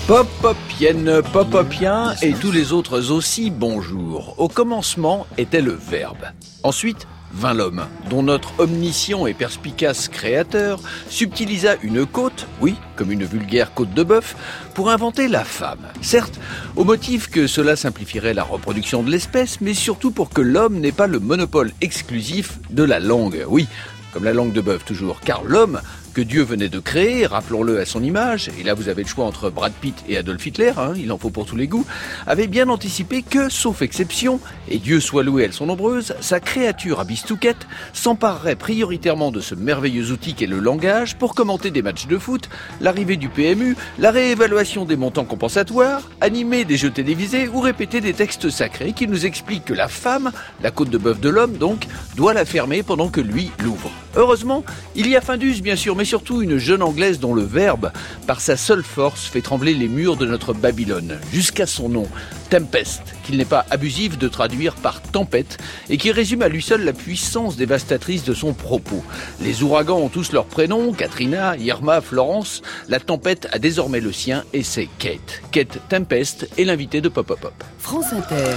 Pop-Popienne, Pop-Popien et tous les autres aussi, bonjour. Au commencement était le verbe. Ensuite, vint l'homme, dont notre omniscient et perspicace créateur subtilisa une côte, oui, comme une vulgaire côte de bœuf, pour inventer la femme. Certes, au motif que cela simplifierait la reproduction de l'espèce, mais surtout pour que l'homme n'ait pas le monopole exclusif de la langue. Oui, comme la langue de bœuf toujours, car l'homme que Dieu venait de créer, rappelons-le à son image, et là vous avez le choix entre Brad Pitt et Adolf Hitler, il en faut pour tous les goûts, avait bien anticipé que, sauf exception, et Dieu soit loué, elles sont nombreuses, sa créature à bistouquette s'emparerait prioritairement de ce merveilleux outil qu'est le langage pour commenter des matchs de foot, l'arrivée du PMU, la réévaluation des montants compensatoires, animer des jeux télévisés ou répéter des textes sacrés qui nous expliquent que la femme, la côte de bœuf de l'homme donc, doit la fermer pendant que lui l'ouvre. Heureusement, il y a Findus bien sûr, mais surtout une jeune Anglaise dont le verbe, par sa seule force, fait trembler les murs de notre Babylone, jusqu'à son nom, Tempest, qu'il n'est pas abusif de traduire par tempête, et qui résume à lui seul la puissance dévastatrice de son propos. Les ouragans ont tous leurs prénoms, Katrina, Irma, Florence, la tempête a désormais le sien, et c'est Kate. Kate Tempest est l'invitée de Pop Pop Pop. France Inter.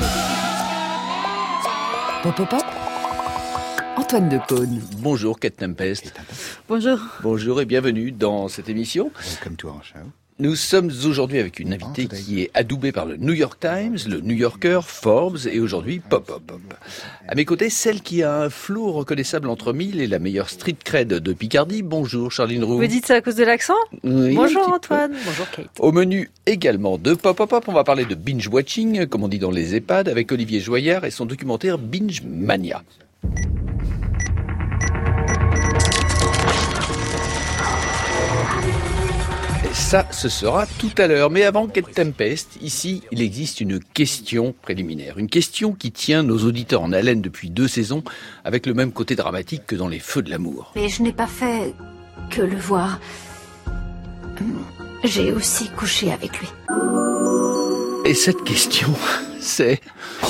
Pop Pop Pop. Antoine Decaune. Bonjour Kate Tempest. Bonjour. Bonjour et bienvenue dans cette émission. Welcome to our show. Nous sommes aujourd'hui avec une invitée qui est adoubée par le New York Times, le New Yorker, Forbes et aujourd'hui Pop Pop Pop. À mes côtés, celle qui a un flow reconnaissable entre mille et la meilleure street cred de Picardie. Bonjour Charline Roux. Vous dites ça à cause de l'accent ? Oui, bonjour Antoine. Bonjour Kate. Au menu également de Pop Pop Pop, on va parler de binge watching, comme on dit dans les EHPAD, avec Olivier Joyard et son documentaire Binge Mania. Ça, ce sera tout à l'heure. Mais avant Kate Tempest, ici, il existe une question préliminaire. Une question qui tient nos auditeurs en haleine depuis 2 saisons, avec le même côté dramatique que dans Les Feux de l'amour. Mais je n'ai pas fait que le voir. J'ai aussi couché avec lui. Et cette question, c'est...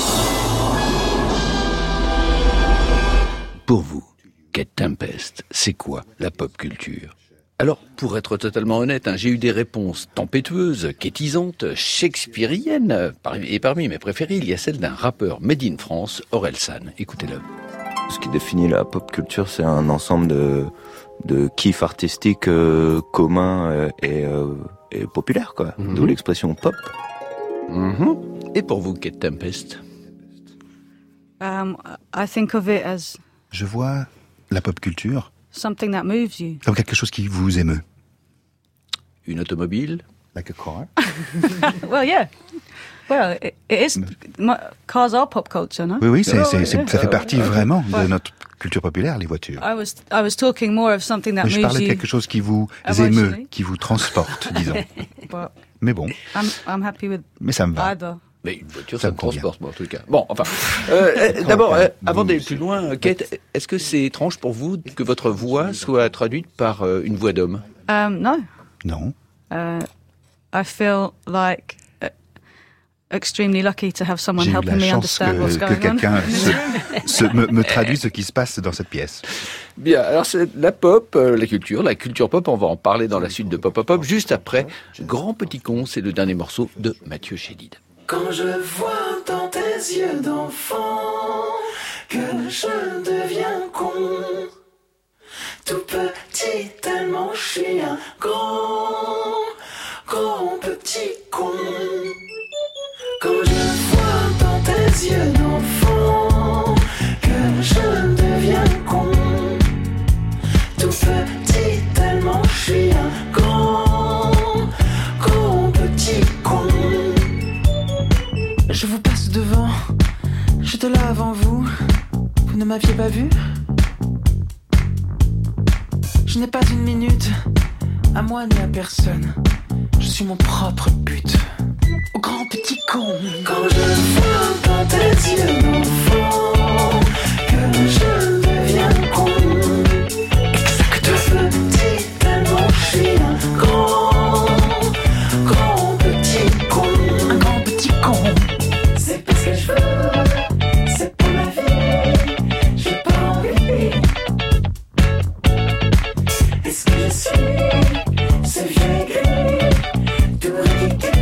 Pour vous, Kate Tempest, c'est quoi la pop culture ? Alors, pour être totalement honnête, j'ai eu des réponses tempétueuses, quétisantes, shakespeariennes, et parmi mes préférées, il y a celle d'un rappeur made in France, Orelsan. Écoutez-le. Ce qui définit la pop culture, c'est un ensemble de kiffs artistiques communs et populaires, quoi. Mm-hmm. D'où l'expression pop. Mm-hmm. Et pour vous, Kate Tempest? I think of it as Je vois la pop culture something that moves you. comme quelque chose qui vous émeut. Une automobile? Like a car. Well, yeah. Well, it is. Cars are pop culture, no? Oui, ça fait partie vraiment de notre culture populaire, les voitures. I was talking more of something that Mais je moves parlais de you. quelque chose qui vous Emotionally. émeut, qui vous transporte, disons. But Mais bon, I'm happy with mais ça me va. either. Mais une voiture, Ça ça me me convient. transporte, moi, en tout cas. Bon, enfin. D'abord, avant d'aller plus loin, Kate, est-ce que c'est étrange pour vous que votre voix soit traduite par une voix d'homme? No. Non. I feel like extremely lucky to have someone J'ai eu helping la me chance understand what's que going quelqu'un on. me traduise ce qui se passe dans cette pièce. Bien, alors c'est la pop, la culture pop, on va en parler dans la suite de Pop Pop Pop, juste après Grand Petit Con, c'est le dernier morceau de Mathieu Chédid. Quand je vois dans tes yeux d'enfant que je deviens con, tout petit tellement je suis un grand petit con. Quand je vois dans tes yeux d'enfant que je deviens con, tout petit tellement je suis un grand petit con. Je vous passe devant, j'étais là avant vous, vous ne m'aviez pas vu. Je n'ai pas une minute, à moi ni à personne, je suis mon propre but. Au grand petit con. Quand je vois dans tes yeux d'enfant que je deviens con, exact petit tellement je suis un grand petit con. Un grand petit con. C'est pas ce que je veux, c'est pour ma vie, j'ai pas envie. Est-ce que je suis ce vieux gris, tout ridicule?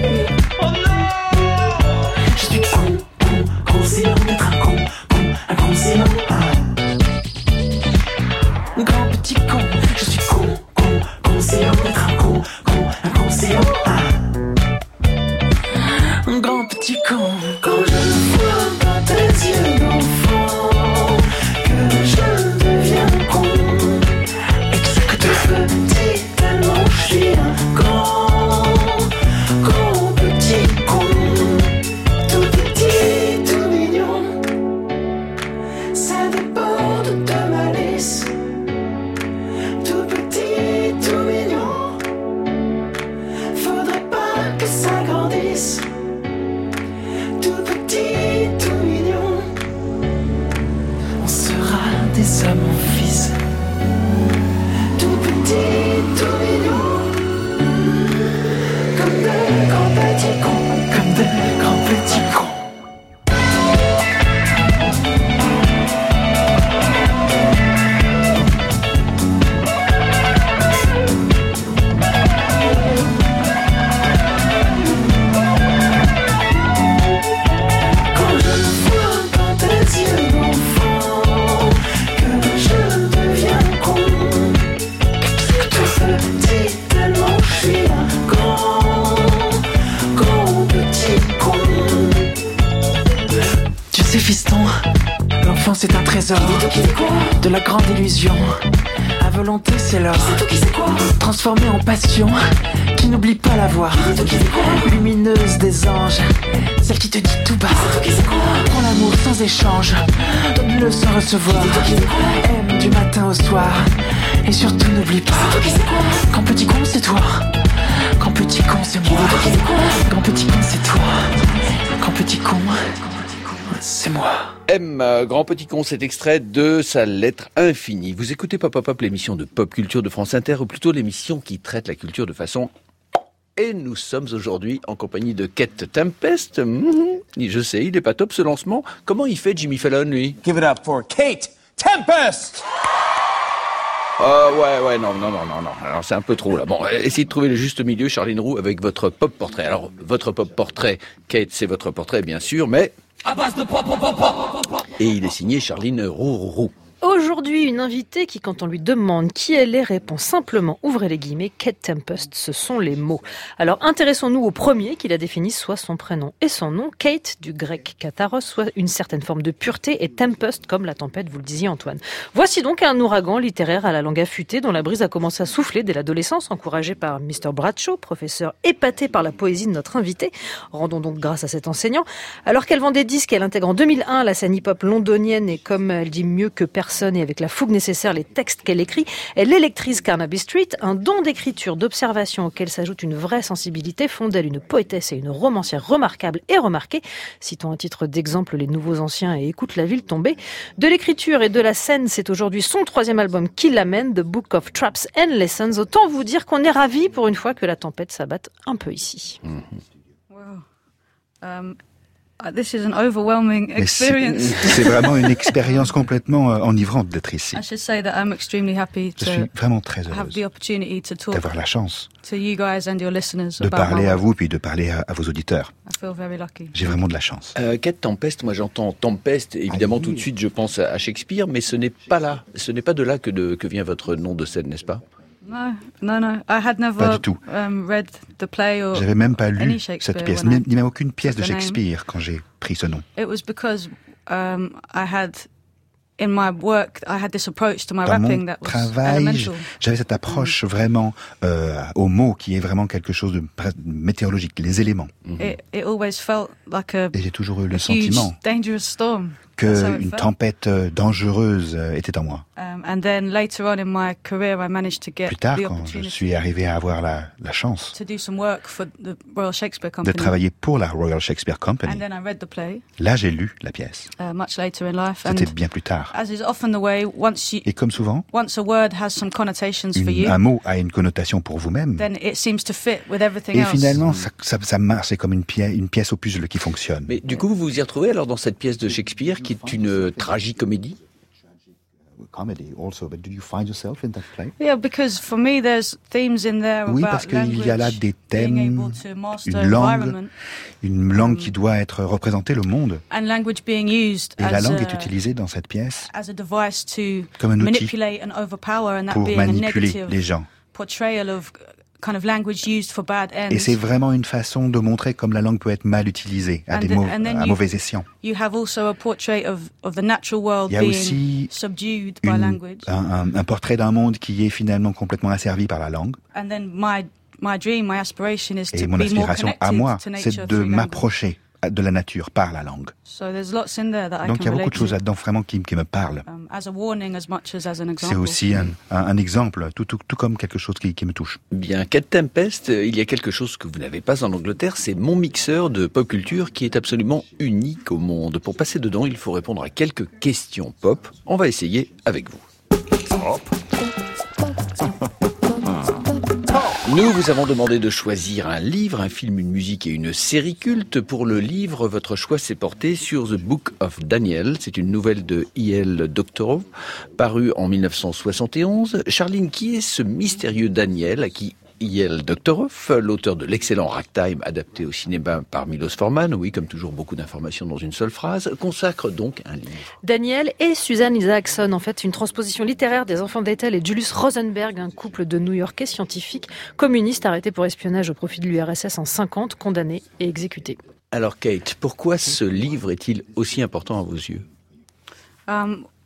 trésor de la grande illusion. À volonté c'est l'or, transformé en passion, qui n'oublie pas la voix lumineuse des anges, celle qui te dit tout bas, prends l'amour sans échange, donne-le sans recevoir, aime du matin au soir, et surtout n'oublie pas, quand petit con c'est toi, quand petit con c'est moi, quand petit con c'est toi, quand petit con c'est moi. M, Grand Petit Con, cet extrait de sa lettre infinie. Vous écoutez Pop Pop, l'émission de pop culture de France Inter, ou plutôt l'émission qui traite la culture de façon... Et nous sommes aujourd'hui en compagnie de Kate Tempest. Je sais, il est pas top ce lancement. Comment il fait Jimmy Fallon, lui? Give it up for Kate Tempest! Ouais, non. Alors, c'est un peu trop, là. Bon, essayez de trouver le juste milieu, Charline Roux, avec votre pop portrait. Alors, votre pop portrait, Kate, c'est votre portrait, bien sûr, mais... Et il est signé Charline Roux. Aujourd'hui, une invitée qui, quand on lui demande qui elle est, répond simplement, ouvrez les guillemets, Kate Tempest, ce sont les mots. Alors, intéressons-nous au premier qui la définit, soit son prénom et son nom. Kate, du grec katharos, soit une certaine forme de pureté, et Tempest, comme la tempête, vous le disiez Antoine. Voici donc un ouragan littéraire à la langue affûtée, dont la brise a commencé à souffler dès l'adolescence, encouragé par Mr. Bradshaw, professeur épaté par la poésie de notre invité. Rendons donc grâce à cet enseignant. Alors qu'elle vend des disques, elle intègre en 2001 la scène hip-hop londonienne, et comme elle dit mieux que personne, et avec la fougue nécessaire les textes qu'elle écrit, elle électrise Carnaby Street, un don d'écriture, d'observation auquel s'ajoute une vraie sensibilité, font d'elle une poétesse et une romancière remarquable et remarquée. Citons à titre d'exemple Les Nouveaux Anciens et Écoute la ville tombée. De l'écriture et de la scène, c'est aujourd'hui son 3e album qui l'amène, The Book of Traps and Lessons. Autant vous dire qu'on est ravis pour une fois que la tempête s'abatte un peu ici. Wow. This is an overwhelming experience. C'est vraiment une expérience complètement enivrante d'être ici. I should say that I'm extremely happy Je suis vraiment très have the heureuse opportunity to talk d'avoir la chance to you guys and your listeners de about parler my à work. vous, puis de parler à vos auditeurs. I feel very lucky. J'ai vraiment de la chance. Kate Tempest, moi j'entends Tempest, évidemment tout de suite je pense à Shakespeare, mais ce n'est pas de là que vient votre nom de scène, n'est-ce pas? No. I had never Pas du tout. read the play or J'avais même pas any lu Shakespeare cette pièce, when ni même aucune pièce de took the name. Shakespeare quand j'ai pris ce nom. It was because I had in my work I had this approach to my Dans rapping mon that was travail, elemental. j'avais cette approche vraiment au mot qui est vraiment quelque chose de météorologique, les éléments. It always felt like a Et j'ai toujours eu le huge, sentiment dangerous storm. That's how it qu'une felt. tempête dangereuse était en moi. And then later on in my career, I managed to get Plus tard, the quand je opportunity suis arrivé à avoir la chance to do some work for the Royal Shakespeare de Company. travailler pour la Royal Shakespeare Company, And then I read the play là j'ai lu la pièce. much later in life. And C'était bien plus tard. as is often the way, Et comme souvent, once a word has some connotations for you, un mot a une connotation pour vous-même. then it seems to fit with everything Et else. finalement, ça marche, c'est comme une pièce au puzzle qui fonctionne. Mais du coup, vous vous y retrouvez alors dans cette pièce de Shakespeare qui est une tragicomédie? Comedy also, but do you find yourself in that play? Yeah, because for me there's themes in there Oui, about parce qu'il y a là language, des being thèmes, able to master une langue environment, qui doit être représenter le monde. and language being used Et la as langue a, est utilisée dans cette pièce as a device to comme un outil manipulate and overpower, and that pour being a manipuler negative les gens. portrayal of kind of language used for bad ends. Et c'est vraiment une façon de montrer comme la langue peut être mal utilisée à mauvais escient. You have also a portrait of the natural world Il y a being aussi subdued by language. un portrait d'un monde qui est finalement complètement asservi par la langue. And then my dream, my aspiration is Et to mon be more aspiration à connected moi, to nature c'est de through language. m'approcher de la nature par la langue. So there's lots in there that I Donc il y can a beaucoup relate de choses to, là-dedans vraiment qui me parlent. as a warning as much as an example. C'est aussi un exemple, tout comme quelque chose qui me touche. Bien, Kate Tempest, il y a quelque chose que vous n'avez pas en Angleterre, c'est mon mixeur de pop culture qui est absolument unique au monde. Pour passer dedans, il faut répondre à quelques questions pop. On va essayer avec vous. Nous vous avons demandé de choisir un livre, un film, une musique et une série culte. Pour le livre, votre choix s'est porté sur The Book of Daniel. C'est une nouvelle de E.L. Doctorow, parue en 1971. Charline, qui est ce mystérieux Daniel à qui E.L. Doctorow, l'auteur de l'excellent Ragtime, adapté au cinéma par Milos Forman, oui, comme toujours beaucoup d'informations dans une seule phrase, consacre donc un livre. Daniel et Suzanne Isaacson, en fait, une transposition littéraire des Enfants d'Ethel et Julius Rosenberg, un couple de New-Yorkais scientifiques communistes arrêtés pour espionnage au profit de l'URSS en 50, condamnés et Alors Kate, pourquoi ce livre est-il aussi important à vos yeux?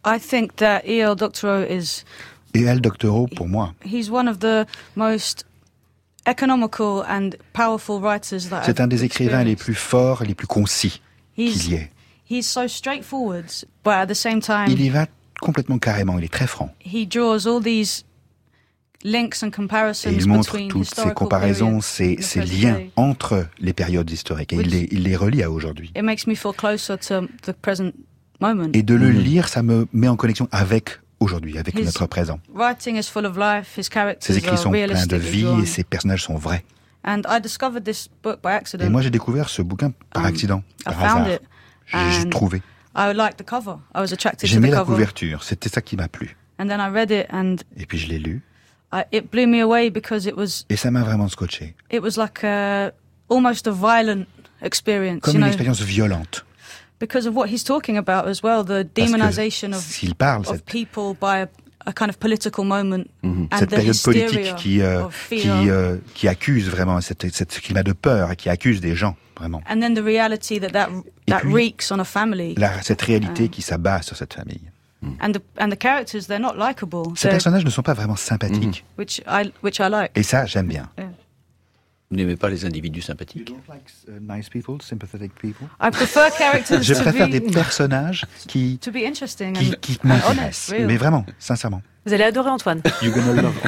I think that E.L. Doctorow is... E.L. Doctorow, pour moi, He's one of the most economical and powerful writers that c'est un des I've écrivains les experienced. plus forts et les plus concis He's- qu'il y ait. He's so straightforward, but at the same time, Il y va complètement carrément, il est très franc. he draws all these links and Et comparisons il montre between toutes ces historical comparaisons, periods ces, and the ces present liens day. entre les périodes historiques. Et il les relie à aujourd'hui. It makes me feel closer to the present moment. Et de le lire, ça me met en connexion avec aujourd'hui, avec His notre présent. Writing is full of life. His characters Ses écrits are sont pleins de realistically vie drawn. et ses personnages sont vrais. And I discovered this book by accident. Et moi, j'ai découvert ce bouquin par accident, I par found hasard. it, J'ai and trouvé. I liked the cover. I was attracted to J'aimais the la cover. couverture, c'était ça qui m'a plu. And then I read it, and Et puis je l'ai lu, it blew me away because it was et ça m'a vraiment scotché. like almost a violent experience. Comme You une know, expérience violente. because of what he's talking about as well, the demonization of S'il parle, of people by a kind of political moment and cette the période hysteria politique of fear. qui accuse vraiment ce climat de peur et qui accuse des gens, vraiment. And then the reality that puis, wreaks on a family. Cette réalité qui s'abat sur cette famille. And the characters, they're not likable. Ces personnages ne sont pas vraiment sympathiques. Which I like. Et ça, j'aime bien. Vous n'aimez pas les individus sympathiques? Nice people, sympathetic people. I prefer characters Je to préfère be des personnages qui interesting qui and m'intéressent. honest, real. Mais vraiment, sincèrement. Vous allez adorer Antoine. You're gonna love.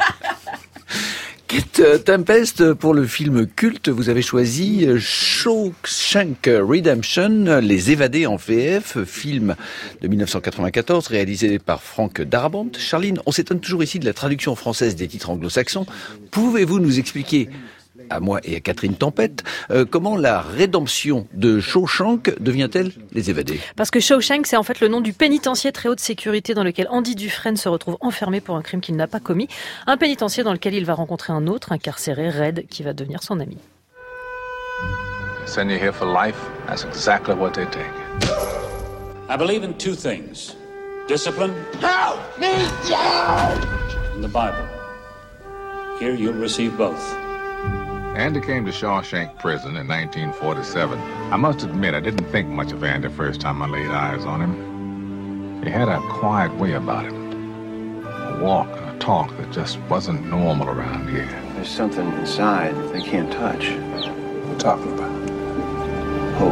Kate Tempest, pour le film culte, vous avez choisi Shawshank Redemption, Les Évadés en VF, film de 1994 réalisé par Frank Darabont. Charline, on s'étonne toujours ici de la traduction française des titres anglo-saxons. Pouvez-vous nous expliquer, à moi et à Catherine Tempête, comment la rédemption de Shawshank devient-elle Les Évadés? Parce que Shawshank, c'est en fait le nom du pénitencier très haute sécurité dans lequel Andy Dufresne se retrouve enfermé pour un crime qu'il n'a pas commis. Un pénitencier dans lequel il va rencontrer un autre incarcéré, Red, qui va devenir son ami. Send you here for life, that's exactly what they take. I believe in two things. Discipline Help me, and the Bible. Here you'll receive both. Andy came to Shawshank Prison in 1947. I must admit, I didn't think much of Andy first time I laid eyes on him. He had a quiet way about him. A walk and a talk that just wasn't normal around here. There's something inside that they can't touch. What are you talking about? Hope.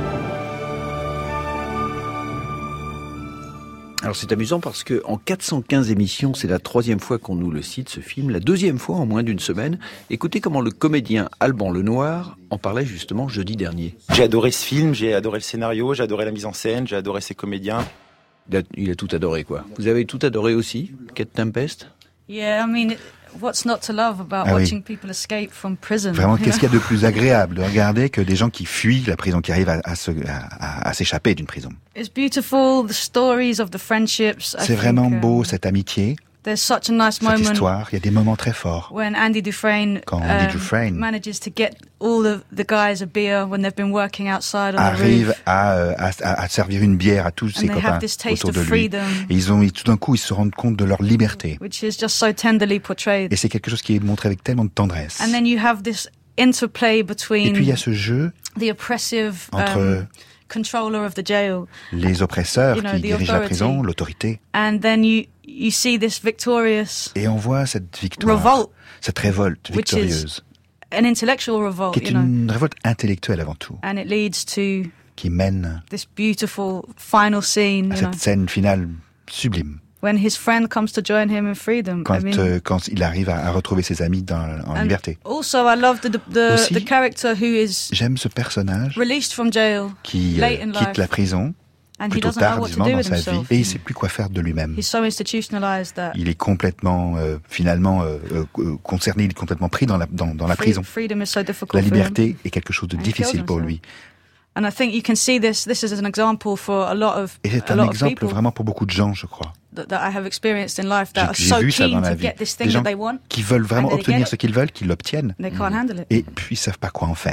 Alors c'est amusant parce que en 415 émissions, c'est la 3e fois qu'on nous le cite, ce film, la 2e fois en moins d'une semaine. Écoutez comment le comédien Alban Lenoir en parlait justement jeudi dernier. J'ai adoré ce film, j'ai adoré le scénario, j'ai adoré la mise en scène, j'ai adoré ses comédiens. Il a tout adoré, quoi. Vous avez tout adoré aussi, Kate Tempest? Yeah, I mean, what's not to love about watching people escape from prison? Vraiment, qu'est-ce qu'il y a de plus agréable de regarder que des gens qui fuient la prison, qui arrivent à s'échapper d'une prison. It's beautiful, the stories of the friendships. C'est vraiment beau, cette amitié, there's such a nice cette moment histoire. Il y a des moments très forts. when Andy Dufresne, Quand Andy Dufresne manages to get all the guys a beer when they've been working outside on the arrive roof. à servir une bière à tous ses And they copains have this taste autour de of lui. freedom. Et tout d'un coup, ils se rendent compte de leur liberté. Which is just so tenderly portrayed. Et c'est quelque chose qui est montré avec tellement de tendresse. And then you have this interplay Et between puis il y a ce jeu the oppressive entre controller of the jail, les oppresseurs you know, qui the dirigent la authority. prison, l'autorité. And then you see this victorious Et on voit cette victoire, revolt, cette révolte which victorieuse, an intellectual revolt, qui est une révolte intellectuelle avant tout, and it leads to qui mène this beautiful final scene, à you know, cette scène finale sublime, when his friend comes to join him in freedom. quand il arrive à retrouver ses amis en liberté. Also, I love Aussi, the character who is j'aime ce personnage released from jail qui late in quitte life, la prison and he plutôt doesn't know what to tardivement do dans with sa vie himself. et il ne sait plus quoi faire de lui-même. He's so institutionalized that Il est complètement, finalement, concerné, il est complètement pris dans la prison. freedom is so difficult La for him. liberté est quelque chose de And he difficile kills pour himself. lui. And I think you can see this is an example for a lot of Et c'est a un lot of exemple people vraiment pour beaucoup de gens, je crois. that I have experienced in life that are J'ai so vu ça dans keen la to vie. get this Des thing gens that they want, qui veulent vraiment and they get obtenir it, ce qu'ils veulent, qu'ils l'obtiennent, and they can't handle it. et puis ils savent pas quoi en faire.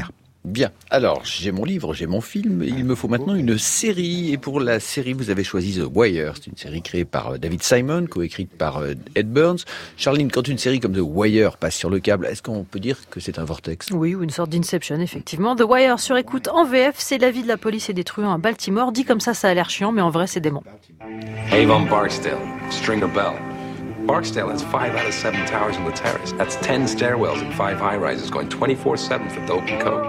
Bien, alors j'ai mon livre, j'ai mon film, il me faut maintenant une série. Et pour la série, vous avez choisi The Wire. C'est une série créée par David Simon, coécrite par Ed Burns. Charline, quand une série comme The Wire passe sur le câble, est-ce qu'on peut dire que c'est un vortex ? Oui, ou une sorte d'Inception, effectivement. The Wire sur écoute en VF, c'est la vie de la police et des truands à Baltimore. Dit comme ça a l'air chiant, mais en vrai, c'est dément. Avon Barksdale, Stringer Bell. Barksdale has 5 out of 7 towers in the terrace. That's 10 stairwells and 5 high-rises going 24/7 for dope and coke.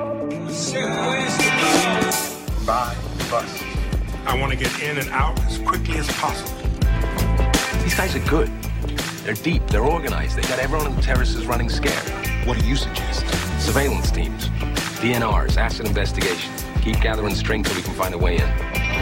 Buy, bust. I want to get in and out as quickly as possible. These guys are good. They're deep, they're organized. They got everyone on the terraces running scared. What do you suggest? Surveillance teams, DNRs, asset investigation. Keep gathering string till we can find a way in.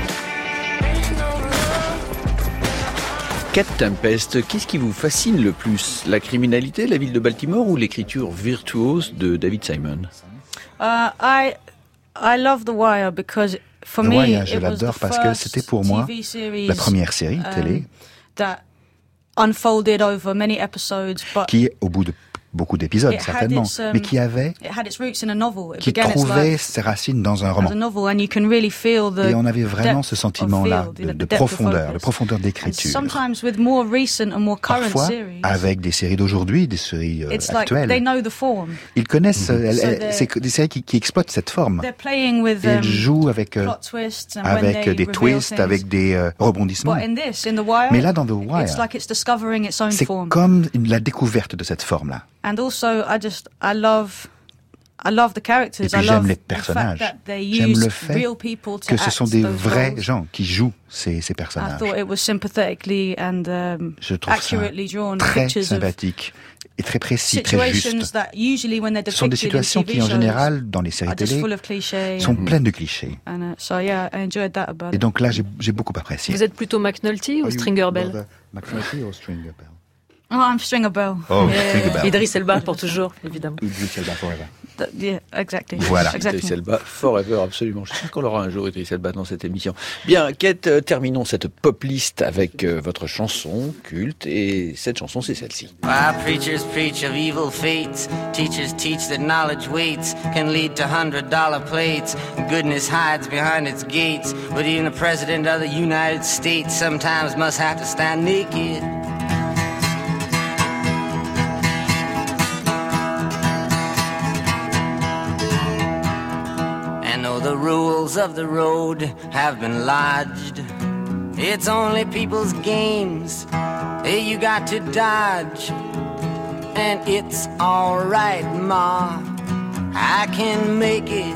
Kate Tempest, qu'est-ce qui vous fascine le plus ? La criminalité, la ville de Baltimore ou l'écriture virtuose de David Simon ? I love The Wire because for The me Wire, je it was l'adore the parce que first c'était pour moi TV series, la première série télé that unfolded over many episodes, but qui, au bout de beaucoup d'épisodes, it had certainement, its, mais qui had its roots in a novel. It qui began its trouvait life ses racines dans un roman. as a novel, and you can really feel the Et on avait vraiment depth ce sentiment-là of field, de the depth of profondeur, focus. de profondeur And d'écriture. sometimes with more recent and more current Parfois, series, avec des séries d'aujourd'hui, des séries it's like actuelles, they know the form. ils connaissent, So c'est des séries qui exploitent cette forme. They're playing with Et ils jouent avec, plot twists and when they des reveal twists, things. avec des rebondissements. But in The Wire, Mais là, dans The Wire, it's like it's discovering its own c'est form. comme la découverte de cette forme-là. And also, I love the characters. Et puis I j'aime love les the fact personnages. that they J'aime use le fait real people to que ce act sont des those vrais roles. gens qui jouent ces I personnages. thought it was sympathetically and Je trouve accurately ça drawn très pictures of sympathique et très précis, très situations juste. that usually when they're Ce sont des depicted in situations TV qui, en shows général, dans les séries are just télé, full of clichés. sont pleines de clichés. And so yeah, I enjoyed that about Et it. donc là, j'ai beaucoup apprécié. Vous êtes plutôt McNulty ou Stringer Bell? McNulty ou Stringer Bell? Oh, I'm Stringer Bell. Oh, Stringer Bell. Idris Elba pour toujours, évidemment. Idris Elba forever. Yeah, exactly. Voilà, Exactement. Idriss Elba, forever, absolument. Je suis sûr qu'on aura un jour Idriss Elba dans cette émission. Bien, Kate, terminons cette pop list avec votre chanson culte, et cette chanson, c'est celle-ci. While preachers preach of evil fates, teachers teach that knowledge waits, can lead to $100 plates. Goodness hides behind its gates, but even the president of the United States sometimes must have to stand naked. The rules of the road have been lodged. It's only people's games you got to dodge. And it's alright, Ma, I can make it.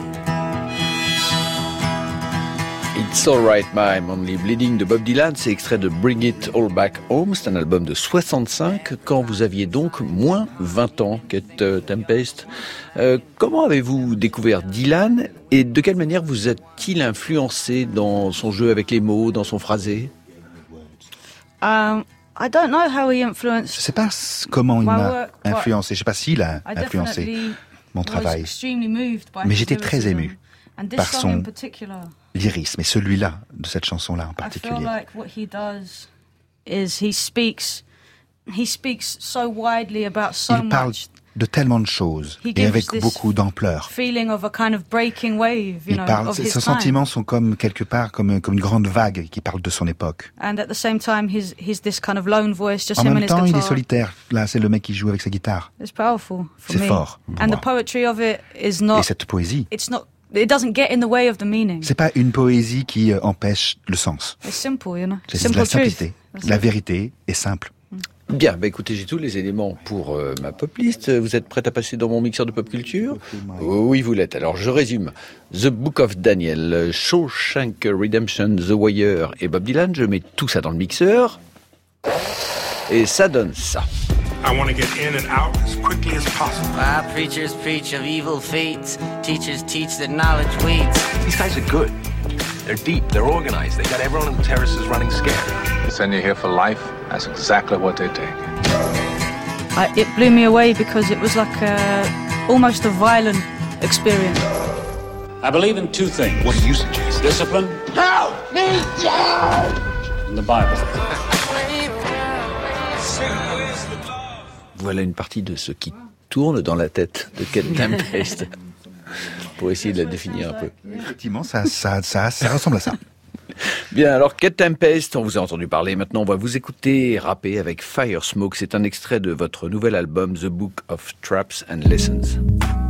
It's Alright Ma, I'm Only Bleeding de Bob Dylan, c'est extrait de Bring It All Back Home, c'est un album de 65, quand vous aviez donc moins 20 ans, Kate Tempest. Comment avez-vous découvert Dylan et de quelle manière vous a-t-il influencé dans son jeu avec les mots, dans son phrasé? I don't know how he influenced. Je ne sais pas comment il m'a my work, influencé, je ne sais pas s'il a I influencé definitely mon travail. was extremely moved by Mais his j'étais très lyricism. ému And this par song son in particular, lyrisme, et celui-là, de cette chanson-là en I particulier. feel like what he does is he speaks so widely about so Il parle much. de tellement de choses, He et gives avec this beaucoup d'ampleur. feeling of a kind of breaking wave, you Il know, parle, of ses his time. sentiments sont comme quelque part comme une grande vague qui parle de son époque. And at the same time, he's this kind of lone voice, just En him and même his temps, il est guitar. solitaire. Là, c'est le mec qui joue avec sa guitare. It's powerful for C'est me. fort pour And moi. the poetry of it is not. Et cette poésie, It doesn't get in the way of the meaning. c'est pas une poésie qui empêche le sens. It's simple, you know. C'est de Simple la truth. simplicité. La vérité est simple. Bien, écoutez, j'ai tous les éléments pour ma pop list. Vous êtes prête à passer dans mon mixeur de pop culture? Oui, vous l'êtes. Alors, je résume. The Book of Daniel, Shawshank Redemption, The Wire et Bob Dylan. Je mets tout ça dans le mixeur. Et ça donne ça. I want to get in and out as quickly as possible. While preachers preach of evil fates, teachers teach that knowledge waits. These guys are good. They're deep, they're organized. They got everyone on the terraces running scared. They send you here for life. That's exactly what they take. It blew me away because it was like almost a violent experience. I believe in two things. What do you suggest? Discipline. Help me, Dad! And the Bible. Voilà une partie de ce qui tourne dans la tête de Kate Tempest. pour essayer de la définir un peu. Effectivement, ça ressemble à ça. Bien, alors Kate Tempest, on vous a entendu parler, maintenant on va vous écouter rapper avec Fire Smoke. C'est un extrait de votre nouvel album The Book of Traps and Lessons.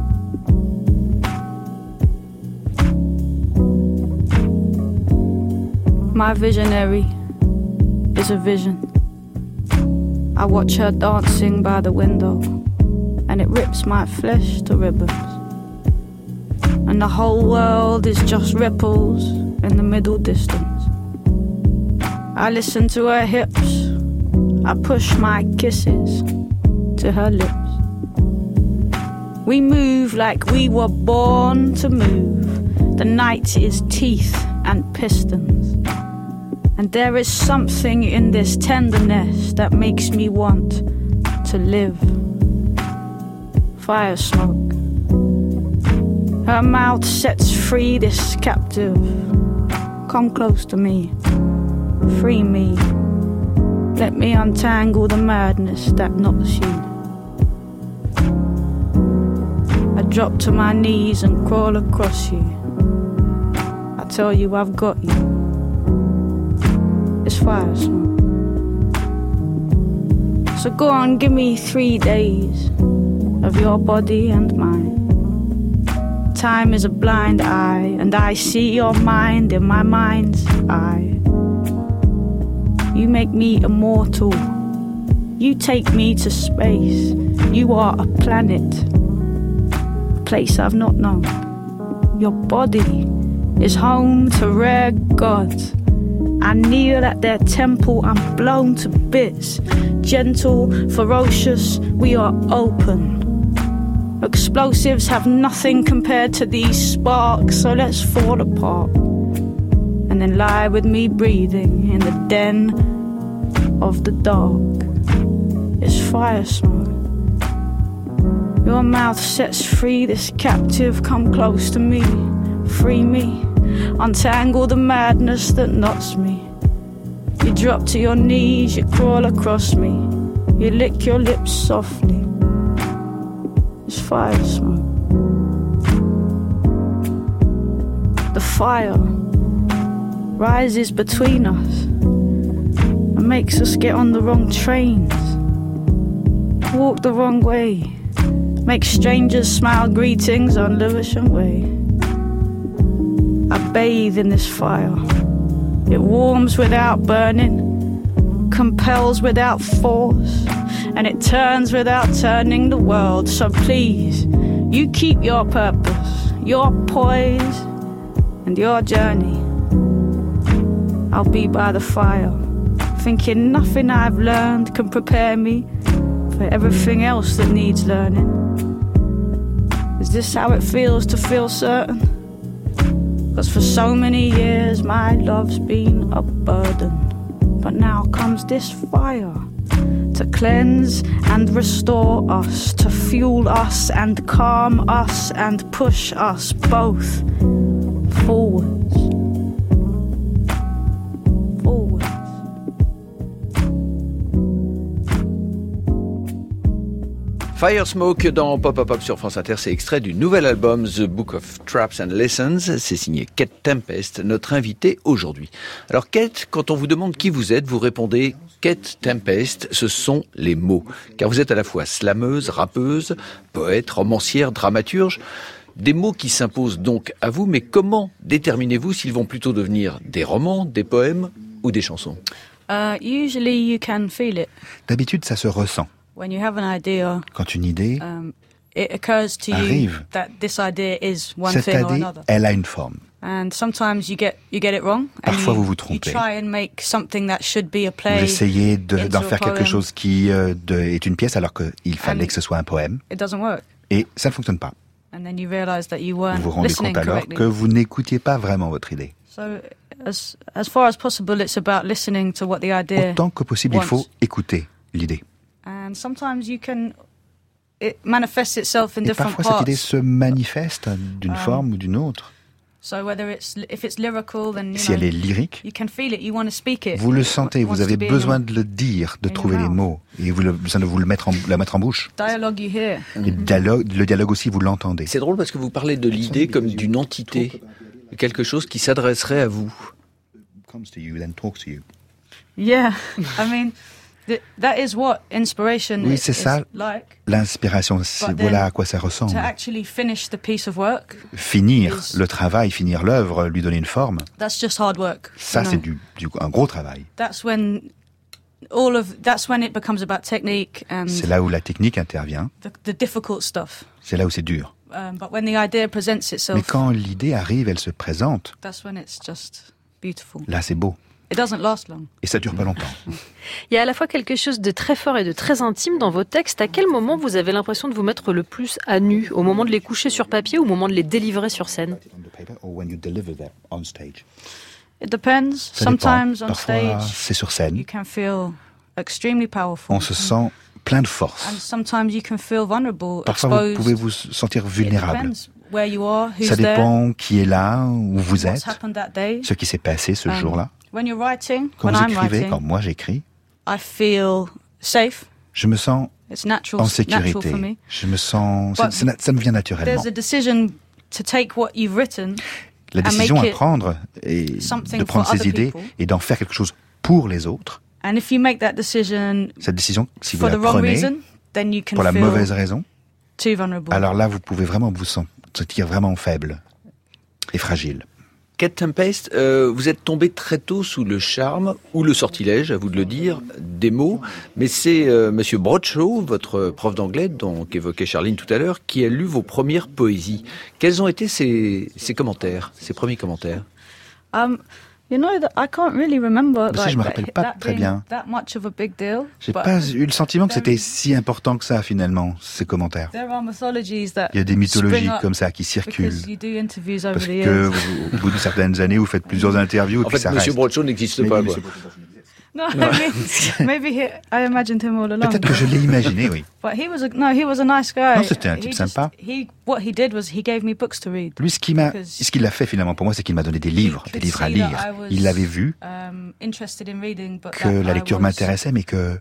My visionary is a vision. I watch her dancing by the window, and it rips my flesh to ribbons. And the whole world is just ripples in the middle distance. I listen to her hips, I push my kisses to her lips. We move like we were born to move. The night is teeth and pistons. And there is something in this tenderness that makes me want to live. Fire smoke. Her mouth sets free this captive. Come close to me. Free me. Let me untangle the madness that knots you. I drop to my knees and crawl across you. I tell you I've got you. It's fire smoke. So go on, give me 3 days of your body and mine. Time is a blind eye, and I see your mind in my mind's eye. You make me immortal. You take me to space. You are a planet, a place I've not known. Your body is home to rare gods. I kneel at their temple, I'm blown to bits. Gentle, ferocious, we are open. Explosives have nothing compared to these sparks, so let's fall apart. And then lie with me breathing in the den of the dark. It's fire smoke. Your mouth sets free this captive, come close to me, free me. Untangle the madness that knots me. You drop to your knees, you crawl across me. You lick your lips softly. It's fire smoke. The fire rises between us and makes us get on the wrong trains, walk the wrong way, make strangers smile greetings on Lewisham Way. I bathe in this fire. It warms without burning, compels without force, and it turns without turning the world. So please, you keep your purpose, your poise, and your journey. I'll be by the fire, thinking nothing I've learned can prepare me for everything else that needs learning. Is this how it feels to feel certain? 'Cause for so many years my love's been a burden. But now comes this fire to cleanse and restore us, to fuel us and calm us and push us both forwards. Forwards. Fire Smoke dans Pop Up Up sur France Inter, c'est extrait du nouvel album The Book of Traps and Lessons. C'est signé Kate Tempest, notre invitée aujourd'hui. Alors Kate, quand on vous demande qui vous êtes, vous répondez Kate Tempest, ce sont les mots. Car vous êtes à la fois slameuse, rappeuse, poète, romancière, dramaturge. Des mots qui s'imposent donc à vous, mais comment déterminez-vous s'ils vont plutôt devenir des romans, des poèmes ou des chansons? Usually you can feel it. D'habitude, ça se ressent. When you have an idea, quand une idée it occurs to arrive, you that this idea is one cette thing or idée, another. Elle a une forme. And sometimes you get it wrong. Parfois, and vous You trompez. try and make something that should be a play. Vous essayez d'en into faire a poem. quelque chose qui est une pièce alors qu'il fallait que ce soit un poème. It doesn't work. Et ça ne fonctionne pas. And then you realize that you weren't Vous vous rendez listening compte alors correctly. que vous n'écoutiez pas vraiment votre idée. So as far as possible, it's about listening to what the idea Autant que possible, il faut wants. écouter l'idée. And sometimes it manifests itself in Et different parfois, cette idée parts. se manifeste d'une forme ou d'une autre. Si elle est lyrique, vous le sentez, vous avez besoin de le dire, de trouver les mots, et vous besoin de vous la mettre en bouche. Le dialogue aussi, vous l'entendez. C'est drôle parce que vous parlez de l'idée comme d'une entité, quelque chose qui s'adresserait à vous. Yeah, I mean, that is what inspiration oui, c'est ça, l'inspiration, voilà à quoi ça ressemble. To actually finish the piece of work, finir le travail, finir l'œuvre, lui donner une forme, that's just hard work. Ça, c'est un gros travail. That's when it becomes about technique and c'est là où la technique intervient. The difficult stuff. C'est là où c'est dur. But when the idea presents itself, mais quand l'idée arrive, elle se présente. That's when it's just beautiful. Là, c'est beau. It doesn't last long. Et ça dure pas longtemps. Il y a à la fois quelque chose de très fort et de très intime dans vos textes. À quel moment vous avez l'impression de vous mettre le plus à nu? Au moment de les coucher sur papier ou au moment de les délivrer sur scène? It depends. Sometimes on Parfois, stage, c'est sur scène. You can feel extremely powerful. On se sent plein de force. And sometimes you can feel vulnerable, parfois, exposed. vous pouvez vous sentir vulnérable. Where you are, who's ça dépend there, qui est là, où vous êtes, ce qui s'est passé ce jour-là. When you're writing, quand vous écrivez, quand moi j'écris, I feel safe. Je me sens natural, en sécurité. Je me sens, ça me vient naturellement. There's a decision to take what you've written. La décision à prendre est de prendre ces idées et d'en faire quelque chose pour les autres. And if you make that decision, cette décision, si vous la prenez pour la mauvaise raison, alors là, vous pouvez vraiment vous sentir vraiment faible et fragile. Kate Tempest, vous êtes tombé très tôt sous le charme, ou le sortilège, à vous de le dire, des mots, mais c'est Monsieur Bradshaw, votre prof d'anglais, qu'évoquait Charline tout à l'heure, qui a lu vos premières poésies. Quels ont été ses commentaires, ses premiers commentaires? You know, I can't really remember. Je me rappelle pas très bien. J'ai pas eu le sentiment que c'était si important que ça finalement, ces commentaires. Il y a des mythologies comme ça qui circulent parce que au bout de certaines années, vous faites plusieurs interviews et puis ça reste. Monsieur Bradshaw n'existe pas. Quoi. No, maybe I imagined him all along. Peut-être que je l'ai imaginé, oui. But he was a nice guy. Non, c'était un type sympa. What he did was he gave me books to read. Lui, ce qu'il a fait finalement pour moi, c'est qu'il m'a donné des livres à lire. Il avait vu que la lecture m'intéressait, mais que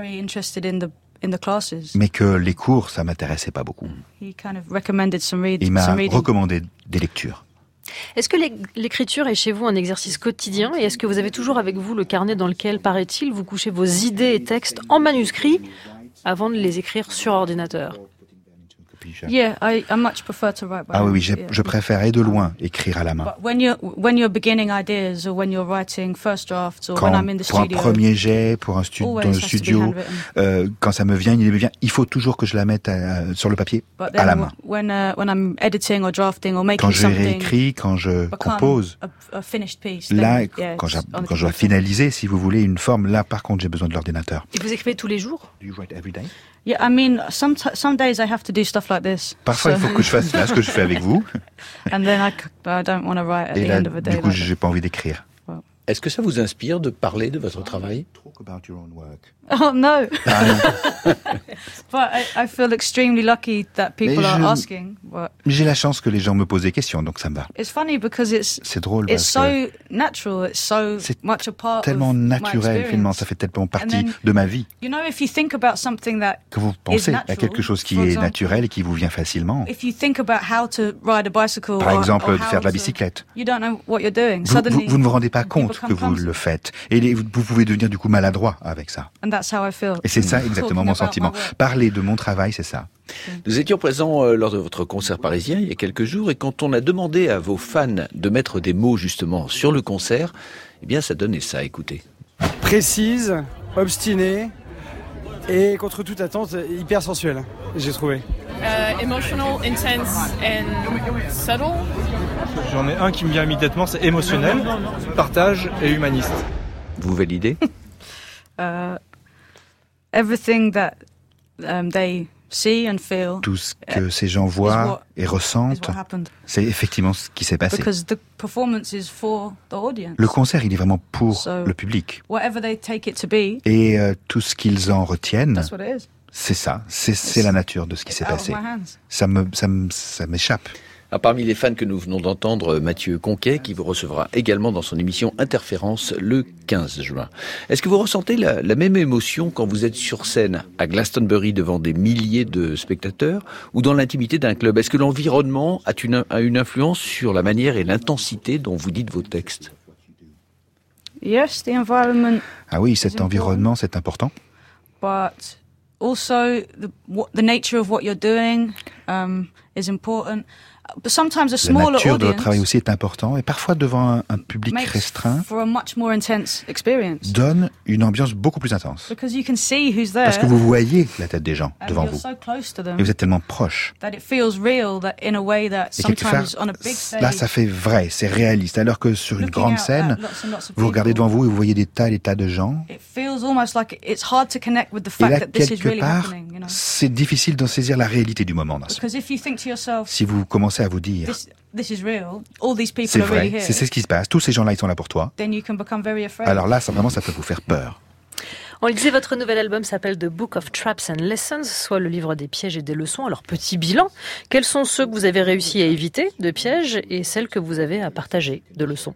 les cours, ça m'intéressait pas beaucoup. Il m'a recommandé des lectures. Est-ce que l'écriture est chez vous un exercice quotidien et est-ce que vous avez toujours avec vous le carnet dans lequel, paraît-il, vous couchez vos idées et textes en manuscrit avant de les écrire sur ordinateur? Yeah, I much prefer to write by oui, je préfère de loin écriire à la main. When you're beginning ideas or when you're writing first drafts or when I'm in the studio. Pour un premier jet, dans le studio, quand ça me vient, il faut toujours que je la mette sur le papier à la main. When I'm editing or drafting or making something. Quand je réécris, quand je compose, a finished piece. Là, quand je dois finaliser, si vous voulez, une forme, là, par contre, j'ai besoin de l'ordinateur. Et vous écrivez tous les jours? Do you write every day? Yeah, I mean, some days I have to do stuff like this. Parfois, il faut que je fasse là ce que je fais avec vous. And then I don't want to write at the end of a day. Du coup, j'ai pas envie d'écrire. Est-ce que ça vous inspire de parler de votre travail? Oh no. But I feel extremely lucky that people are asking. J'ai la chance que les gens me posent des questions, donc ça me va. It's funny because c'est drôle parce que c'est tellement naturel finalement, ça fait tellement partie de ma vie. You know, if you think about something that que vous pensez à quelque chose qui est naturel et qui vous vient facilement. If you think about how to ride a bicycle, par exemple, de faire de la bicyclette. You don't know what you're doing. Vous ne vous rendez pas compte que vous le faites. Et vous pouvez devenir du coup maladroit avec ça. Et c'est ça exactement mon sentiment. Parler de mon travail, c'est ça. Nous étions présents lors de votre concert parisien il y a quelques jours et quand on a demandé à vos fans de mettre des mots justement sur le concert, eh bien ça donnait ça, écoutez. Précise, obstinée et contre toute attente hyper sensuelle, j'ai trouvé. Emotional, intense and subtle. J'en ai un qui me vient immédiatement, c'est émotionnel, partage et humaniste. Vous validez? Everything that they see and feel. Tout ce que ces gens voient et ressentent, c'est effectivement ce qui s'est passé. Because the performance is for the audience. Le concert, il est vraiment pour le public. Whatever they take it to be. Et tout ce qu'ils en retiennent, that's what it is. C'est ça, c'est la nature de ce qui s'est passé. Ça m'échappe. Parmi les fans que nous venons d'entendre, Mathieu Conquet, qui vous recevra également dans son émission Interférence le 15 juin. Est-ce que vous ressentez la même émotion quand vous êtes sur scène à Glastonbury devant des milliers de spectateurs ou dans l'intimité d'un club? Est-ce que l'environnement a une influence sur la manière et l'intensité dont vous dites vos textes? Yes, the environment. Ah oui, cet environnement, c'est important. But also the nature of what you're doing is important. But sometimes a smaller la nature de votre audience travail aussi est important et parfois devant un public restreint for a much more intense experience. Donne une ambiance beaucoup plus intense. Because you can see who's there. Parce que vous voyez la tête des gens devant vous. So close to them, et vous êtes tellement proche. That it feels real that in a way that sometimes on a big stage. Là, ça fait vrai, c'est réaliste. Alors que sur une grande scène, vous regardez devant vous et vous voyez des tas et des tas de gens. It feels almost like it's hard to connect with the fact that this is really happening. You know? C'est difficile d'en saisir la réalité du moment. Because if you think to yourself, si vous commencez à vous dire This is real. All these people c'est are vrai, really here. c'est ce qui se passe. Tous ces gens-là, ils sont là pour toi. Then you can become very afraid. Alors là, ça peut vous faire peur. On le disait, votre nouvel album s'appelle The Book of Traps and Lessons, soit le livre des pièges et des leçons. Alors, petit bilan, quels sont ceux que vous avez réussi à éviter de pièges et celles que vous avez à partager de leçons?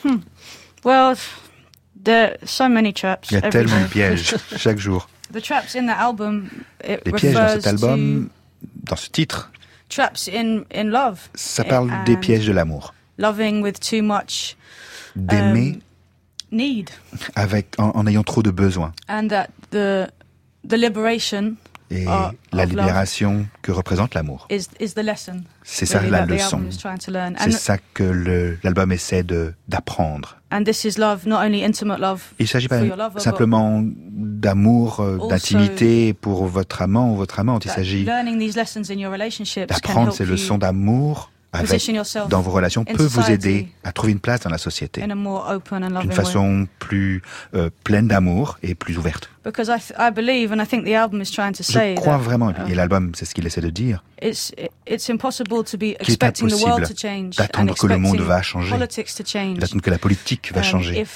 Well, there are so many traps. Il y a tellement de pièges chaque jour. The traps in the album, les pièges dans cet album, dans ce titre, traps in love. Ça parle des pièges de l'amour. Loving with too much. D'aimer need. En ayant trop de besoins. And that the liberation. Et la libération que représente l'amour. Is the lesson. C'est ça la leçon. C'est ça que l'album essaie d'apprendre. And this is love, not only intimate love. Il ne s'agit pas simplement d'amour, d'intimité pour votre amant ou votre amante. Il s'agit d'apprendre ces leçons d'amour dans vos relations peut vous aider à trouver une place dans la société d'une façon plus pleine d'amour et plus ouverte. Je crois vraiment, et l'album c'est ce qu'il essaie de dire, qu'il est impossible d'attendre que le monde va changer, d'attendre que la politique va changer.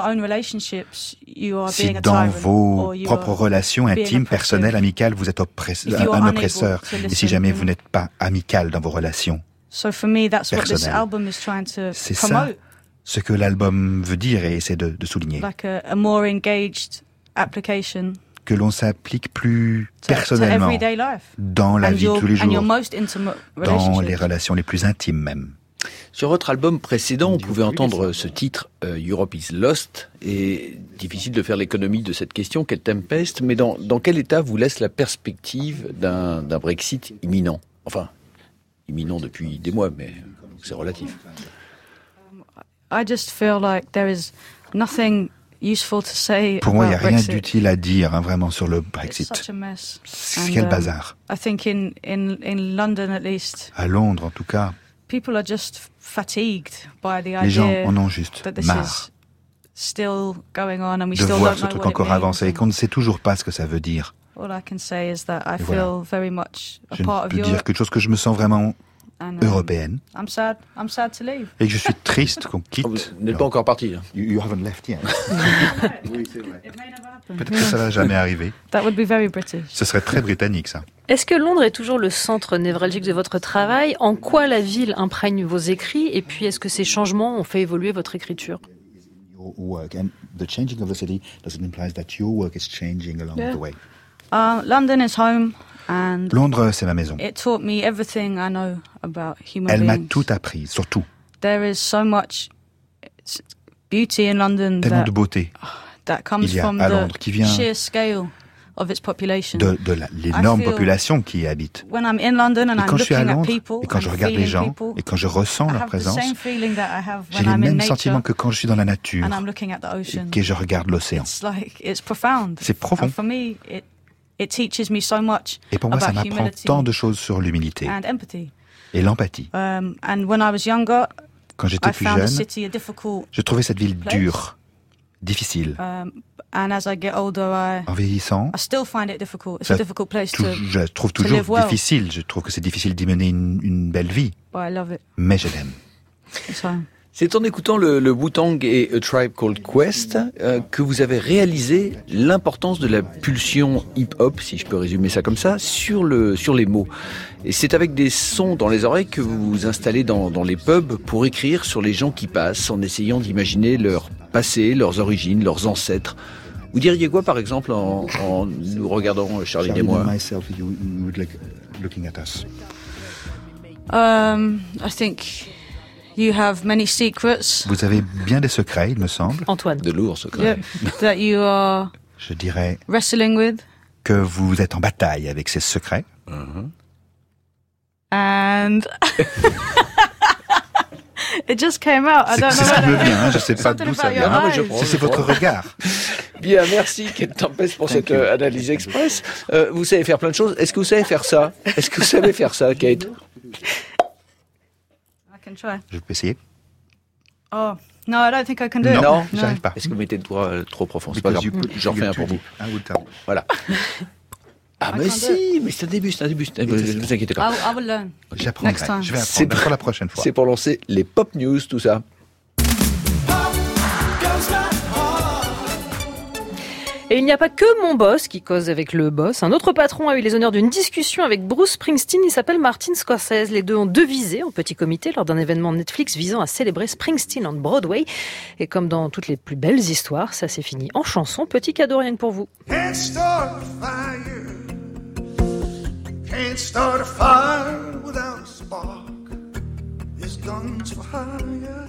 Si dans vos propres relations intimes, personnelles, amicales, vous êtes un oppresseur, et si jamais vous n'êtes pas amical dans vos relations, so for me, that's what this album is trying to c'est promote. Ça, ce que l'album veut dire et essaie de souligner. Like a more engaged application. Que l'on s'applique plus personnellement dans la vie de tous les jours, dans les relations les plus intimes même. Sur votre album précédent, on pouvait entendre ce titre Europe is Lost, et difficile de faire l'économie de cette question, quelle tempeste, mais dans quel état vous laisse la perspective d'un Brexit imminent? Enfin, imminent depuis des mois, mais c'est relatif. I just feel like there is nothing useful to say. Pour moi, il n'y a rien d'utile à dire vraiment sur le Brexit. Quel bazar. I think in London at least. À Londres, en tout cas. People are just fatigued by the idea. Les gens en ont juste marre. Still going on and we de still voir don't ce know truc what it encore means. avancer et qu'on ne sait toujours pas ce que ça veut dire. All I can say is that I feel very much a Je part ne of peux Europe. dire quelque chose que je me sens vraiment And, européenne. I'm sad to leave. Et que je suis triste qu'on quitte. Vous n'êtes pas encore parti. You haven't left yet. Oui, c'est vrai. Peut-être que ça va jamais arriver. That would be very British. Ce serait très britannique, ça. Est-ce que Londres est toujours le centre névralgique de votre travail? En quoi la ville imprègne vos écrits? Et puis, est-ce que ces changements ont fait évoluer votre écriture? Work and the changing of the city, does it imply that your work is changing along the way? London is home. And Londres, c'est ma maison. It taught me everything I know about human Elle m'a beings. tout appris, surtout. There is so much beauty in London Tellement de beauté that comes il y a from à the Londres qui vient sheer scale of its population. de l'énorme population qui y habite. When I'm in London and Et quand I'm je suis à looking at Londres, people et quand je and regarde les feeling gens, people, et quand je ressens I leur have the présence, same feeling that I have j'ai when les I'm in mêmes nature sentiments que quand je suis dans la nature and I'm looking at the ocean. et que je regarde l'océan. It's profound. C'est profond. And for me, it teaches me so much Et pour moi, ça about m'apprend humility tant de choses sur l'humilité and empathy. et l'empathie. And when I was younger, Quand j'étais I plus found the jeune, city a difficult je trouvais cette ville place. dure, difficile. And as I get older, En vieillissant, I still find it difficult. It's ça- a difficult place je la trouve to toujours live well. difficile. Je trouve que c'est difficile d'y mener une belle vie, But I love it. mais je l'aime. It's home. C'est en écoutant le Wu-Tang et A Tribe Called Quest que vous avez réalisé l'importance de la pulsion hip-hop, si je peux résumer ça comme ça, sur les mots. Et c'est avec des sons dans les oreilles que vous vous installez dans les pubs pour écrire sur les gens qui passent, en essayant d'imaginer leur passé, leurs origines, leurs ancêtres. Vous diriez quoi, par exemple, en nous regardant, Charline et moi? Looking at us. I think you have many secrets. Vous avez bien des secrets, il me semble. Antoine. De lourds secrets. That you are je dirais wrestling with. Que vous êtes en bataille avec ces secrets. And it just came out. I don't know. C'est ce qui me vient, je sais pas d'où ça vient. C'est votre regard. Bien, merci Kate Tempest pour cette analyse express. Vous savez faire plein de choses. Est-ce que vous savez faire ça? Est-ce que vous savez faire ça, Kate? Je peux essayer. Oh, no, I don't think I can do it. Non, j'arrive pas. Est-ce que vous mettez le doigt trop profond? C'est pas grave. J'en refais un pour vous. Voilà. Ah, mais si, mais c'est un début. Ne vous inquiétez pas. I will learn. J'apprendrai. Je vais apprendre pour la prochaine fois. C'est pour lancer les pop news, tout ça. Et il n'y a pas que mon boss qui cause avec le boss. Un autre patron a eu les honneurs d'une discussion avec Bruce Springsteen. Il s'appelle Martin Scorsese. Les deux ont devisé en petit comité lors d'un événement Netflix visant à célébrer Springsteen on Broadway. Et comme dans toutes les plus belles histoires, ça s'est fini en chanson. Petit cadeau rien que pour vous. Can't start a fire. Can't start a fire without a spark. This gun's for hire.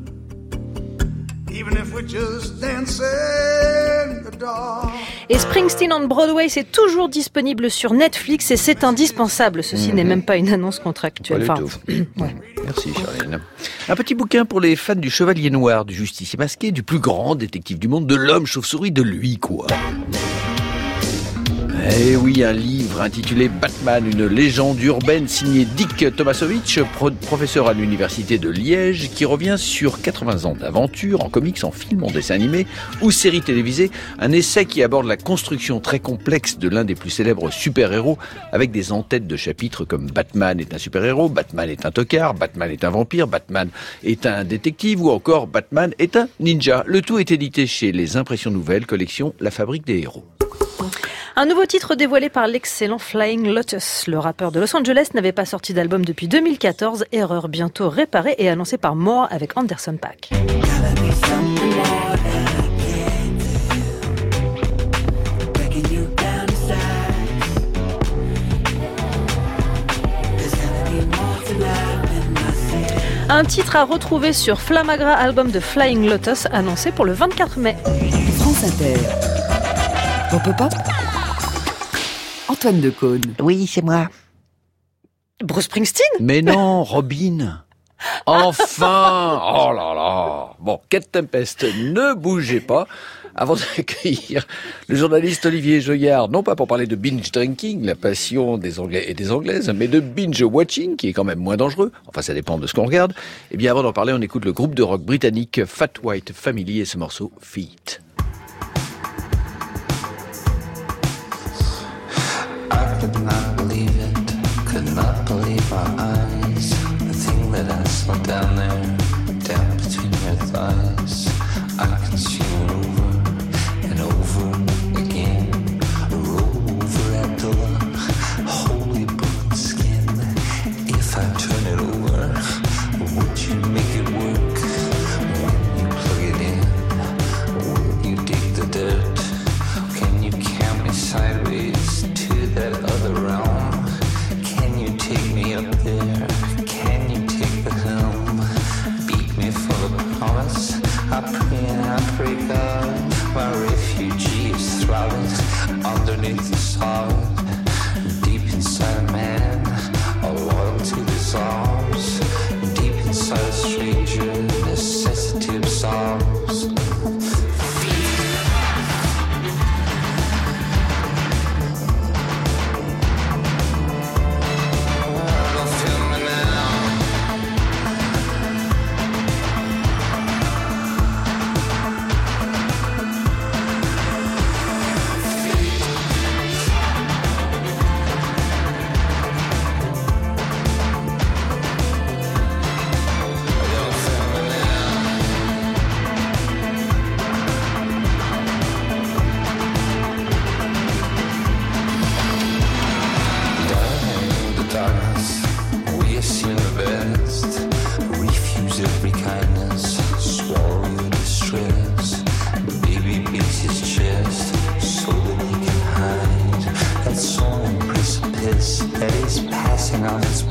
Even if we're just dancing in the dark. Et Springsteen on Broadway, c'est toujours disponible sur Netflix et c'est indispensable. Ceci n'est même pas une annonce contractuelle. Ouais. Merci Charline. Un petit bouquin pour les fans du Chevalier Noir, du justicier masqué, du plus grand détective du monde, de l'homme chauve-souris, de lui quoi. Eh oui, un livre intitulé Batman, une légende urbaine signé Dick Tomasowicz, professeur à l'université de Liège, qui revient sur 80 ans d'aventure en comics, en film, en dessin animé ou série télévisée. Un essai qui aborde la construction très complexe de l'un des plus célèbres super-héros, avec des en-têtes de chapitres comme Batman est un super-héros, Batman est un tocard, Batman est un vampire, Batman est un détective ou encore Batman est un ninja. Le tout est édité chez les Impressions Nouvelles, collection La Fabrique des Héros. Un nouveau titre dévoilé par l'excellent Flying Lotus. Le rappeur de Los Angeles n'avait pas sorti d'album depuis 2014. Erreur bientôt réparée et annoncée par Moore avec Anderson .Paak. Un titre à retrouver sur Flamagra, album de Flying Lotus, annoncé pour le 24 mai. France Inter. Pop. Antoine Decaune. Oui, c'est moi. Bruce Springsteen? Mais non, Robin. Enfin. Oh là là. Bon, Kate Tempest, ne bougez pas. Avant d'accueillir le journaliste Olivier Joyard, non pas pour parler de binge drinking, la passion des Anglais et des Anglaises, mais de binge watching, qui est quand même moins dangereux. Enfin, ça dépend de ce qu'on regarde. Eh bien, avant d'en parler, on écoute le groupe de rock britannique Fat White Family et ce morceau Feet. I could not believe it, could not believe our eyes. The thing that I saw down there, down between your thighs. I could see it over and over again. Roll over at the holy broken skin. If I turn it over, would you make it work? When you plug it in, will you dig the dirt? Can you count me sideways to that other realm? Can you take me up there? Can you take the helm? Beat me for the promise. I pray God, my refugee is thriving underneath the sod. Deep inside a man, a loyal to his arms. Deep inside a stranger, necessity absolves. I don't feel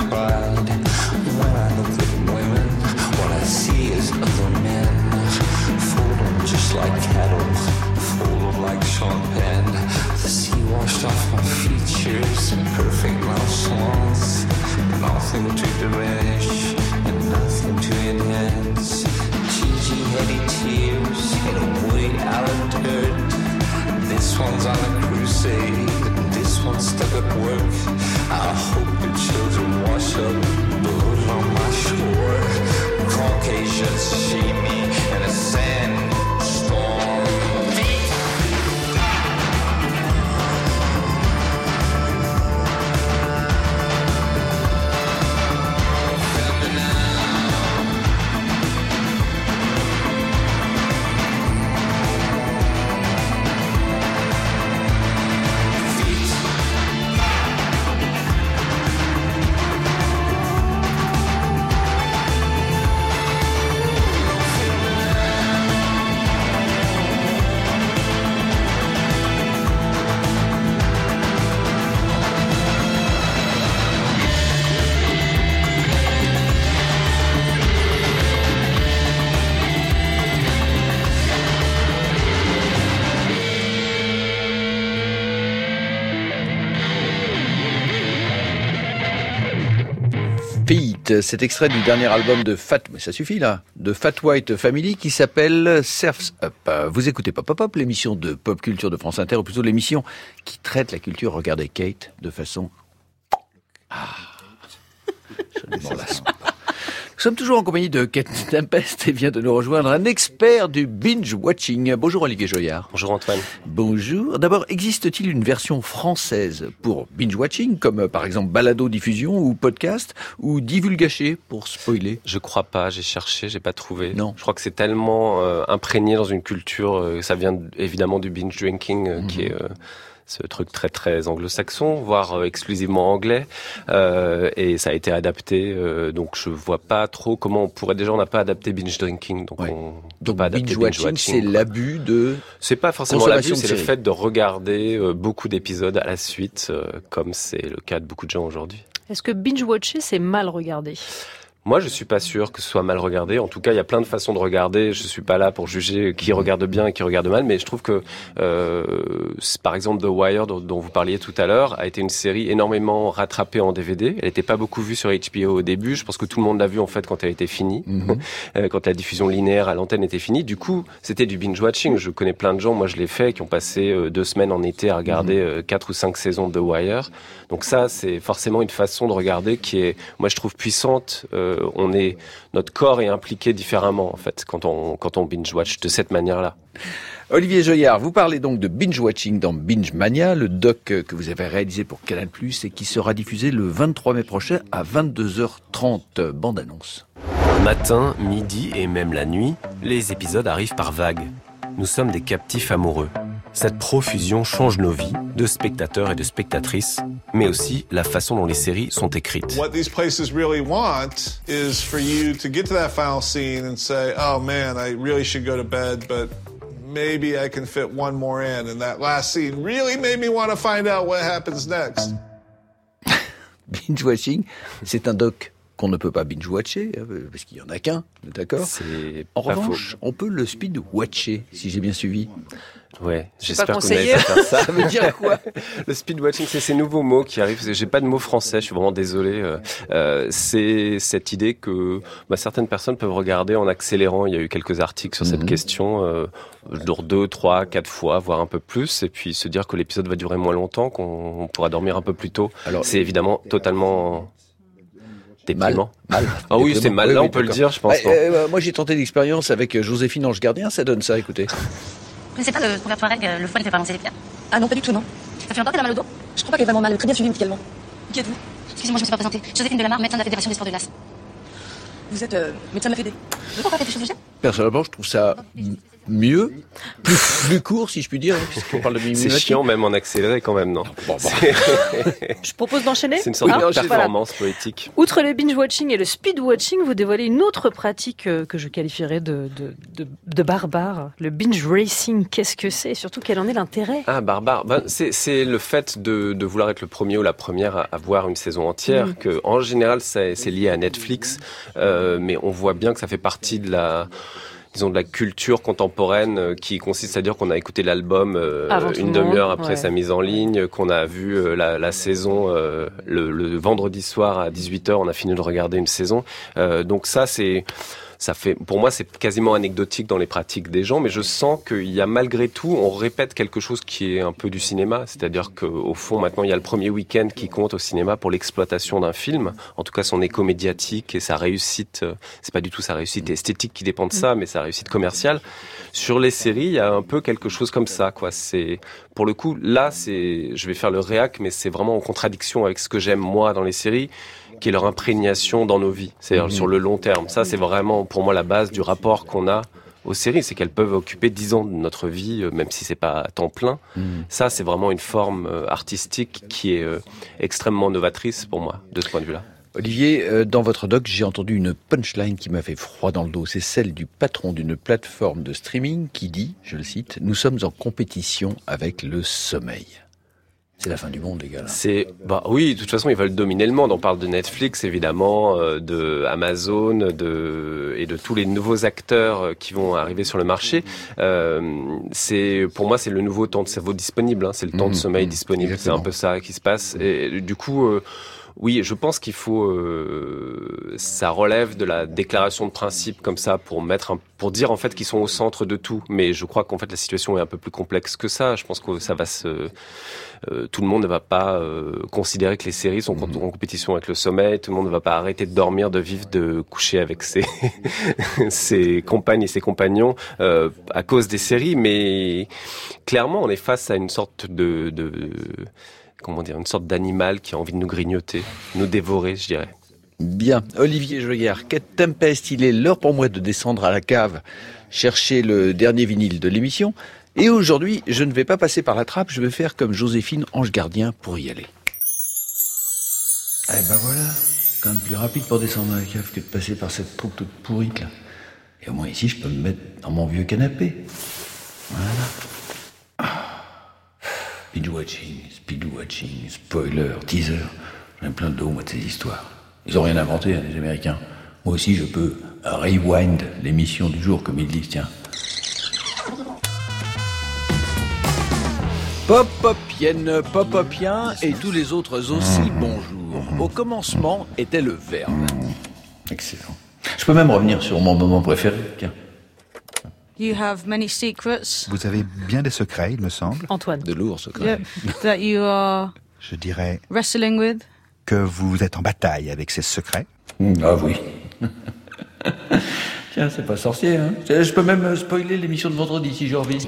pride. When I look at women, what I see is other men. Fold just like cattle, fold like Sean Penn. The sea washed off my features in perfect nonchalance. Nothing to diminish and nothing to enhance. Cheesy heady tears in a way out of dirt. This one's on a crusade, this one's stuck at work. I hope the children wash up blood on my shore. Caucasians see me in a sandstorm. Cet extrait du dernier album de mais ça suffit là, de Fat White Family qui s'appelle Surf's Up. Vous écoutez Pop Pop Pop, l'émission de pop culture de France Inter, ou plutôt l'émission qui traite la culture. Regardez Kate de façon... je ne m'en lasse pas. Nous sommes toujours en compagnie de Kate Tempest et vient de nous rejoindre un expert du binge-watching. Bonjour Olivier Joyard. Bonjour Antoine. Bonjour. D'abord, existe-t-il une version française pour binge-watching, comme par exemple balado-diffusion ou podcast, ou divulgaché pour spoiler? Je crois pas, j'ai cherché, j'ai pas trouvé. Non. Je crois que c'est tellement imprégné dans une culture, ça vient évidemment du binge-drinking qui est... ce truc très très anglo-saxon, voire exclusivement anglais, et ça a été adapté, donc je vois pas trop comment on pourrait, déjà on n'a pas adapté binge drinking, donc donc binge watching, c'est l'abus de... C'est pas forcément l'abus, c'est le fait de regarder beaucoup d'épisodes à la suite, comme c'est le cas de beaucoup de gens aujourd'hui. Est-ce que binge-watcher, c'est mal regarder ? Moi, je suis pas sûr que ce soit mal regardé. En tout cas, il y a plein de façons de regarder. Je suis pas là pour juger qui regarde bien et qui regarde mal, mais je trouve que, par exemple, The Wire, dont vous parliez tout à l'heure, a été une série énormément rattrapée en DVD. Elle n'était pas beaucoup vue sur HBO au début. Je pense que tout le monde l'a vue, en fait, quand elle était finie. Quand la diffusion linéaire à l'antenne était finie. Du coup, c'était du binge-watching. Je connais plein de gens, moi je l'ai fait, qui ont passé 2 semaines en été à regarder 4 ou 5 saisons de The Wire. Donc ça, c'est forcément une façon de regarder qui est, moi je trouve, puissante. Notre corps est impliqué différemment, en fait, quand on binge-watch de cette manière-là. Olivier Joyard, vous parlez donc de binge-watching dans Binge Mania, le doc que vous avez réalisé pour Canal+, et qui sera diffusé le 23 mai prochain à 22h30. Bande-annonce. Matin, midi et même la nuit, les épisodes arrivent par vagues. Nous sommes des captifs amoureux. Cette profusion change nos vies, de spectateurs et de spectatrices, mais aussi la façon dont les séries sont écrites. What these places really want is for you to get to that final scene and say, oh man, I really should go to bed, but maybe I can fit one more in. And that last scene really made me want to find out what happens next. Binge-watching, c'est un doc qu'on ne peut pas binge-watcher, parce qu'il n'y en a qu'un, d'accord ? En revanche, on peut le speed-watcher, si j'ai bien suivi. Ouais, j'espère que vous n'allez pas faire ça. Ça veut dire quoi ? Le speed-watching, c'est ces nouveaux mots qui arrivent. J'ai pas de mots français, je suis vraiment désolé. C'est cette idée que certaines personnes peuvent regarder en accélérant. Il y a eu quelques articles sur cette question, 2, 3, 4 fois, voire un peu plus, et puis se dire que l'épisode va durer moins longtemps, qu'on pourra dormir un peu plus tôt. Alors, c'est évidemment totalement... déprimant. Mal. Ah oui, c'est mal. Là, on peut le dire, je pense. Moi, j'ai tenté l'expérience avec Joséphine Ange Gardien. Ça donne ça, écoutez. Je ne sais pas, le Robert Touareg, le foie ne fait pas avancer les pierres. Ah non, pas du tout, non. Ça fait longtemps qu'elle a mal au dos ? Je crois pas qu'elle est vraiment mal, très bien suivie médicalement. Qui êtes-vous ? Excusez-moi, je me suis pas présentée. Joséphine Delamarre, médecin de la Fédération des sports de glace. Vous êtes médecin de la Fédé. Pourquoi faites des choses de Personnellement, je trouve ça mieux, plus court si je puis dire, puisqu'on parle de Mimimati. C'est chiant même en accéléré quand même, non? Bon. Je propose d'enchaîner. C'est une sorte de performance poétique. Outre le binge-watching et le speed-watching, vous dévoilez une autre pratique que je qualifierais de barbare. Le binge-racing, qu'est-ce que c'est? Et surtout, quel en est l'intérêt? Ah, barbare. C'est le fait de vouloir être le premier ou la première à voir une saison entière, que en général, c'est lié à Netflix, mais on voit bien que ça fait partie de la culture contemporaine qui consiste à dire qu'on a écouté l'album une demi-heure après sa mise en ligne, qu'on a vu la saison le vendredi soir à 18h, on a fini de regarder une saison. Donc pour moi, c'est quasiment anecdotique dans les pratiques des gens, mais je sens qu'il y a malgré tout, on répète quelque chose qui est un peu du cinéma, c'est-à-dire qu'au fond, maintenant, il y a le premier week-end qui compte au cinéma pour l'exploitation d'un film, en tout cas son écho médiatique et sa réussite, c'est pas du tout sa réussite esthétique qui dépend de ça, mais sa réussite commerciale. Sur les séries, il y a un peu quelque chose comme ça, quoi. C'est, pour le coup, là, je vais faire le réac, mais c'est vraiment en contradiction avec ce que j'aime moi dans les séries, qui est leur imprégnation dans nos vies, c'est-à-dire sur le long terme. Ça, c'est vraiment pour moi la base du rapport qu'on a aux séries, c'est qu'elles peuvent occuper 10 ans de notre vie, même si c'est pas à temps plein. Ça, c'est vraiment une forme artistique qui est extrêmement novatrice pour moi, de ce point de vue-là. Olivier, dans votre doc, j'ai entendu une punchline qui m'a fait froid dans le dos. C'est celle du patron d'une plateforme de streaming qui dit, je le cite, « Nous sommes en compétition avec le sommeil ». C'est la fin du monde, les gars. Là. Oui, de toute façon, ils veulent dominer le monde. On parle de Netflix, évidemment, de Amazon, et de tous les nouveaux acteurs qui vont arriver sur le marché. Pour moi, c'est le nouveau temps de cerveau disponible. C'est le temps de sommeil disponible. Exactement. C'est un peu ça qui se passe. Et du coup, oui, je pense qu'il faut, ça relève de la déclaration de principe comme ça pour dire en fait qu'ils sont au centre de tout. Mais je crois qu'en fait la situation est un peu plus complexe que ça. Je pense que ça va tout le monde ne va pas considérer que les séries sont en compétition avec le sommeil. Tout le monde ne va pas arrêter de dormir, de vivre, de coucher avec ses compagnes et ses compagnons à cause des séries. Mais clairement, on est face à une sorte une sorte d'animal qui a envie de nous grignoter, nous dévorer, je dirais. Bien. Olivier Joyard, Kate Tempest, il est l'heure pour moi de descendre à la cave, chercher le dernier vinyle de l'émission. Et aujourd'hui, je ne vais pas passer par la trappe, je vais faire comme Joséphine Ange Gardien pour y aller. Eh ben voilà, quand même plus rapide pour descendre à la cave que de passer par cette troupe toute pourrite là. Et au moins ici, je peux me mettre dans mon vieux canapé. Voilà. Binge-watching, speed-watching, spoiler, teaser. J'en ai plein le dos, moi, de ces histoires. Ils ont rien inventé, les Américains. Moi aussi, je peux rewind l'émission du jour, comme ils disent, tiens. Pop-popien et tous les autres aussi, bonjour. Au commencement était le verbe. Excellent. Je peux même revenir sur mon moment préféré, tiens. You have many secrets. Vous avez bien des secrets, il me semble. Antoine. De lourds secrets. That you are je dirais wrestling with. Que vous êtes en bataille avec ces secrets. Ah oui. Tiens, c'est pas sorcier, hein. Je peux même spoiler l'émission de vendredi si j'ai envie.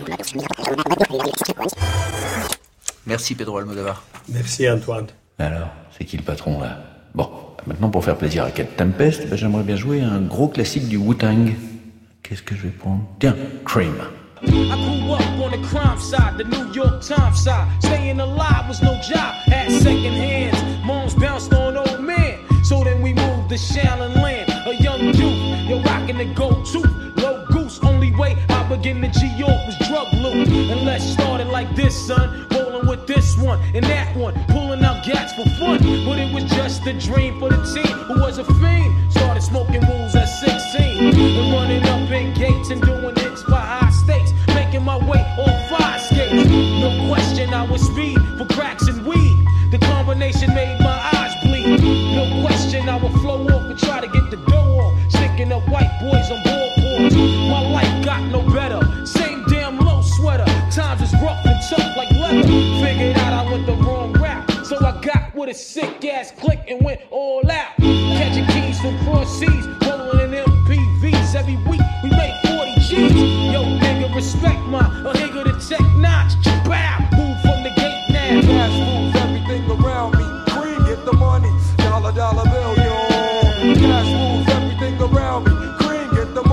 Merci Pedro Almodovar. Merci Antoine. Alors, c'est qui le patron là? Bon, maintenant pour faire plaisir à Kate Tempest, j'aimerais bien jouer un gros classique du Wu-Tang. Qu'est-ce que je vais prendre? Tiens, Cream. I grew up on the crime side, the New York Times side. Staying alive was no job, had second hands. Moms bounced on old men, so then we moved to Shaolin Land. A young youth, you're rocking the go-to, low goose. Only way I began to G-York was drug loot. And let's start it like this, son. Rolling with this one and that one, pulling out gats for fun. But it was just a dream for the team who was a fiend. Started smoking rules at 16 and running up in gates and doing hits by high stakes. Making my way on fire skates. No question I was speed for cracks and weed. The combination made my eyes bleed. No question I would flow off and try to get the dough off. Sticking up white boys on ballboards. My life got no better. Same damn low sweater. Times is rough and tough like leather. Figured out I went the wrong route. So I got with a sick ass click and went all out. Catching keys from cross seas. Rolling in MPVs. Every week we make 40 G's. Yo, nigga, respect my a nigga to check notch. Bow, move from the gate now. Cash moves everything around me. Cream, get the money. Dollar bill, yo. Cash moves everything around me. Cream, get the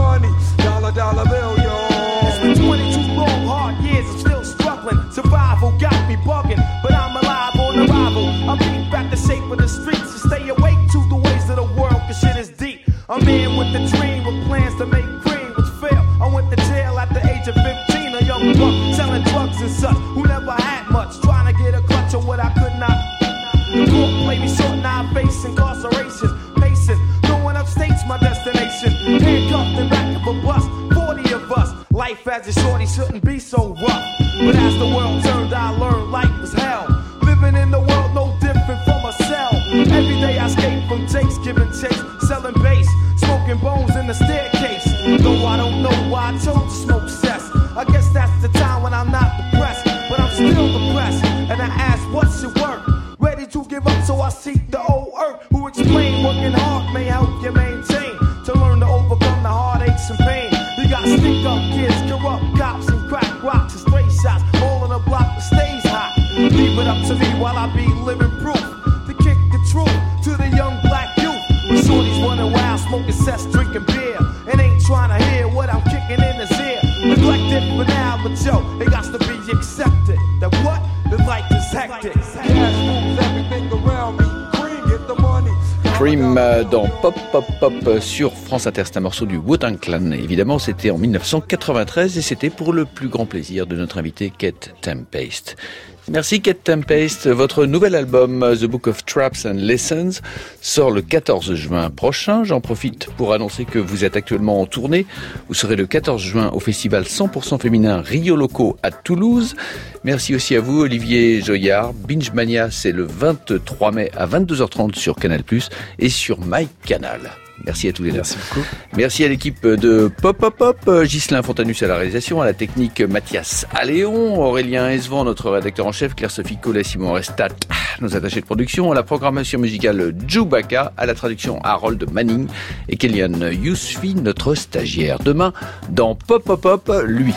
A man with a dream with plans to make cream was fail. I went to jail at the age of 15, a young buck selling drugs and such, who never had much, trying to get a clutch of what I could not. The court played me short, now I face incarceration. Pacing, going upstate's my destination. Handcuffed in back of a bus, 40 of us. Life as a shorty shouldn't be so rough. But as the world turned, I learned life was hell. Living in the world no different from a cell. Every day I escape from takes, giving chase, selling bass, smoking bones in the staircase. Though I don't know why I chose to smoke cess. I guess that's the time when I'm not depressed, but I'm still depressed. And I ask, what's your work? Ready to give up, so I seek the old earth, who explain working hard may help you maintain. To learn to overcome the heartaches and pain. You got stick up kids, corrupt cops, and crack rocks and stray shots, all on the block that stays hot. Leave it up to me while I be living proof to kick the truth to the young black youth. When shorties running wild, smoking cess, drinking beer, and ain't trying to hear what I'm kicking in his ear. Neglected for now, but yo, it got to be accepted. That what? The life is hectic. Cash moves everything around me. Cream, get the money. Cream dans Pop Pop Pop sur France Inter, c'est un morceau du Wu-Tang Clan. Évidemment, c'était en 1993 et c'était pour le plus grand plaisir de notre invité Kate Tempest. Merci Kate Tempest. Votre nouvel album The Book of Traps and Lessons sort le 14 juin prochain. J'en profite pour annoncer que vous êtes actuellement en tournée. Vous serez le 14 juin au festival 100% féminin Rio Loco à Toulouse. Merci aussi à vous Olivier Joyard. Binge Mania, c'est le 23 mai à 22h30 sur Canal+ et sur MyCanal. Merci à tous les deux. Merci beaucoup. Merci à l'équipe de Pop Pop Pop, Ghislain Fontanus à la réalisation, à la technique Mathias Alléon, Aurélien Esvan, notre rédacteur en chef, Claire-Sophie Collet, Simon Restat, nos attachés de production, à la programmation musicale Djoubaka, à la traduction Harold Manning et Kellyanne Yousfi, notre stagiaire. Demain, dans Pop Pop Pop, lui.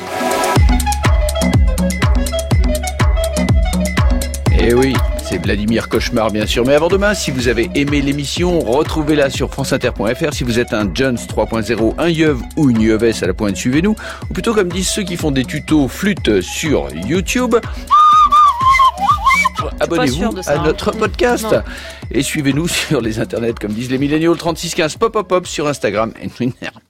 Eh oui, c'est Vladimir Cauchemar bien sûr. Mais avant demain, si vous avez aimé l'émission, retrouvez-la sur franceinter.fr. Si vous êtes un Jones 3.0, un yeuve ou une yeuvesse à la pointe, suivez-nous. Ou plutôt comme disent ceux qui font des tutos flûte sur YouTube, abonnez-vous à notre podcast. Non. Et suivez-nous sur les internets, comme disent les milléniaux, 3615 Pop Pop Pop sur Instagram et Twitter.